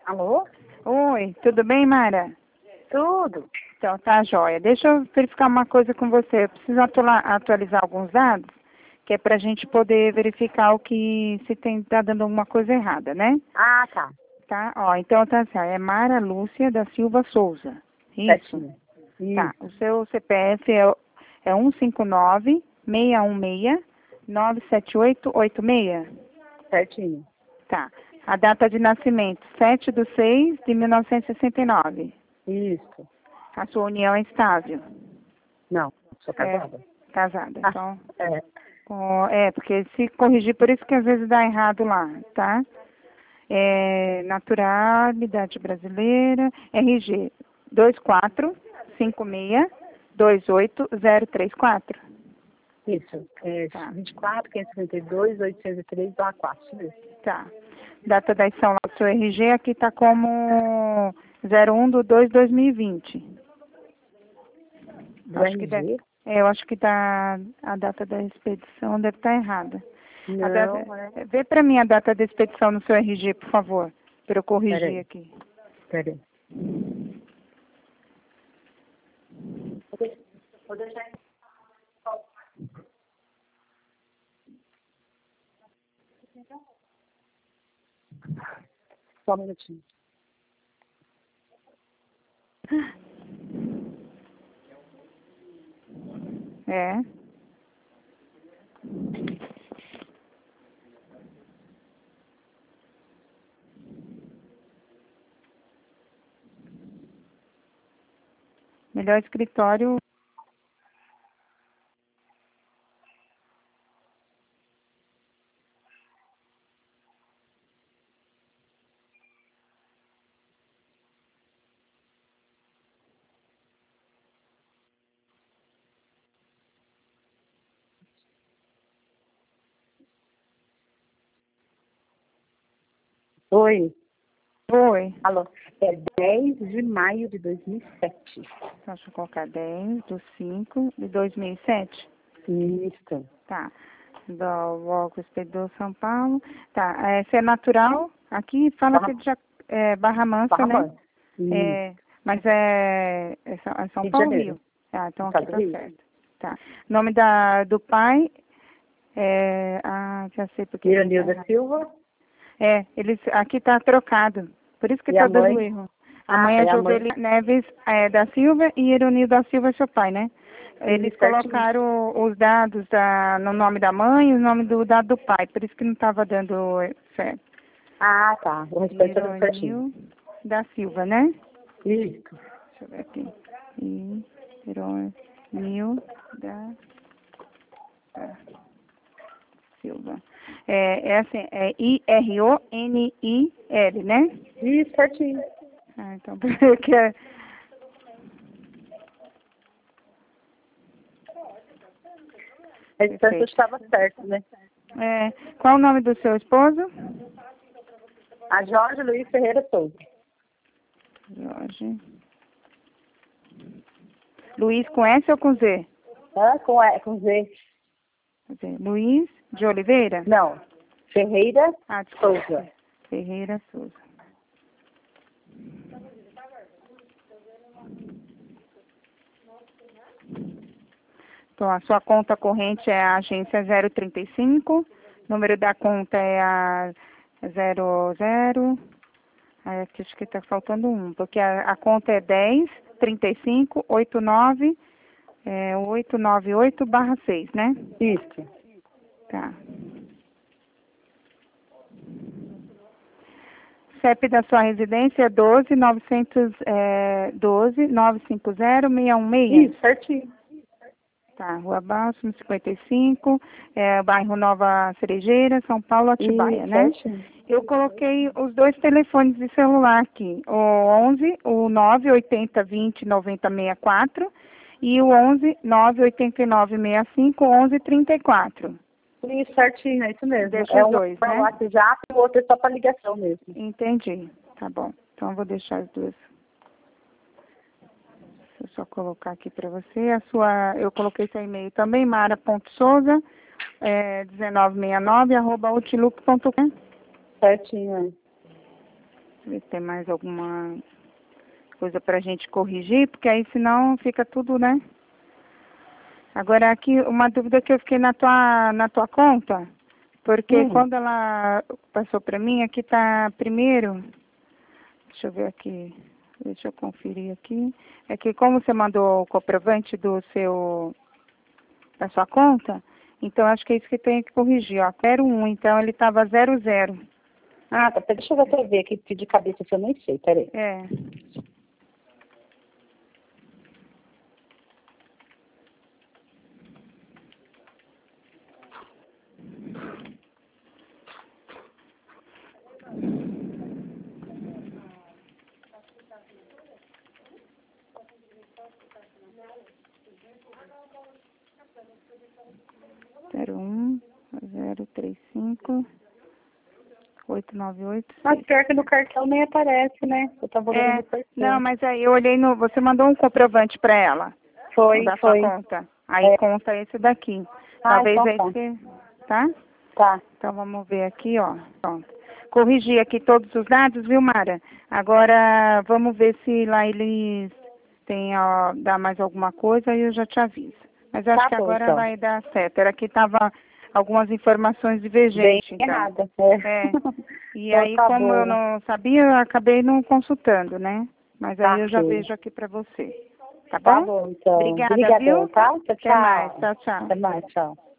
Alô? Oi, tudo bem, Mara? Tudo? Então, tá joia. Deixa eu verificar uma coisa com você. Eu preciso atualizar alguns dados, que é para a gente poder verificar o que se tá dando alguma coisa errada, né? Ah, tá. Tá? Ó, então tá assim, ó, é Mara Lúcia da Silva Souza. Isso? Certinho. Tá. Isso. O seu CPF é 159-616-97886? Certinho. Tá. A data de nascimento, 7/6/1969. Isso. A sua união é estável. Não, sou É casada. casada. Ah, Então, é. porque se corrigir, por isso que às vezes dá errado lá, tá? É naturalidade brasileira, RG 2456-28034. Isso. É Tá, 24, 532, 803, 4. Isso mesmo. tá. Data da edição lá do seu RG aqui tá como 01/2/2020. Do Acho que RG? eu acho que a data da expedição deve estar errada. Não, é. Vê para mim a data da expedição no seu RG, por favor, para eu corrigir Peraí. aqui. Peraí. Vou deixar. Só um minutinho. É. Melhor escritório. Oi. Oi. Alô. É 10 de maio de 2007. Então, deixa eu colocar 10/5/2007. Isso. Tá. Do Walco Expedidor São Paulo. Tá. Você é natural? Aqui fala que é Barra Mansa, Barra né? Mansa. Isso. É, mas é São Rio de Paulo, Janeiro. Rio. Tá, então aqui Estado do tá Rio. certo. Tá. Nome do pai já sei porque aqui tá Iranilda errado. Silva. Aqui tá trocado. Por isso que E a tá dando mãe? erro. A Ah, mãe tá. é E a mãe? Joseli Neves da Silva e Ironil da Silva é seu pai, né? Eles Isso, certinho. colocaram os dados no nome da mãe e o nome do dado do pai, por isso que não estava dando certo. Ah, tá. O restante é tudo certinho. Ironil da Silva, né? Isso. Deixa eu ver aqui. Ironil da Silva. É assim, é Ironil, né? Isso, certinho. Ah, então, porque A distância perfeito. estava certo, né? Qual o nome do seu esposo? A Jorge Luiz Ferreira Souza. Jorge. Luiz com S ou com Z? Com Z. Quer dizer, Luiz de Oliveira? Não. Ferreira Desculpa. Souza. Ferreira Souza. Então, a sua conta corrente é a agência 035, número da conta é a 00. Aqui acho que está faltando um, porque a conta é 10 35 89 898/6, né? Isso. Tá. CEP da sua residência é 12-950-616. Isso, certinho. Tá, Rua Bálsamo, 55, bairro Nova Cerejeira, São Paulo, Atibaia, Isso, né? certinho. Eu coloquei os dois telefones de celular aqui, o 11, o 980209064 e o 11 98965 1134. Isso, certinho, é isso mesmo. Deixa É os um dois, para o né? WhatsApp e o outro é só para ligação mesmo. Entendi. Tá bom. Então eu vou deixar as duas. Deixa eu só colocar aqui para você. Eu coloquei seu e-mail também, mara.souza, 1969, @outlook.com. Certinho, é. ver se tem mais alguma coisa pra gente corrigir, porque aí senão fica tudo, né? Agora aqui, uma dúvida que eu fiquei na tua conta, porque quando ela passou pra mim, aqui tá primeiro, deixa eu ver aqui, deixa eu conferir aqui, é que como você mandou o comprovante da sua conta, então acho que é isso que tem que corrigir, ó, 01, então ele tava 00. Ah, tá, deixa eu até ver aqui, porque de cabeça que eu nem sei, peraí. É. Zero um 035 898. Mas pior que no cartão nem aparece, né? Eu tava olhando no cartão. Não, mas aí eu olhei você mandou um comprovante para ela. Foi, da foi. sua conta. Aí conta esse daqui. Talvez então aí tá. você, tá? Tá. Então vamos ver aqui, ó. Pronto. Corrigi aqui todos os dados, viu, Mara? Agora vamos ver se lá eles têm, ó, dá mais alguma coisa e eu já te aviso. Mas eu acho que Bom, agora então. vai dar certo. Era que tava algumas informações divergentes, Bem então. errada. E Então aí, tá como bom. eu não sabia, eu acabei não consultando, né? Mas aí eu já Ok. vejo aqui para você. Tá bom? Tá bom, então. Obrigada, Obrigadão, viu? tá? Tchau, Até mais. Tchau, tchau. Até mais, tchau.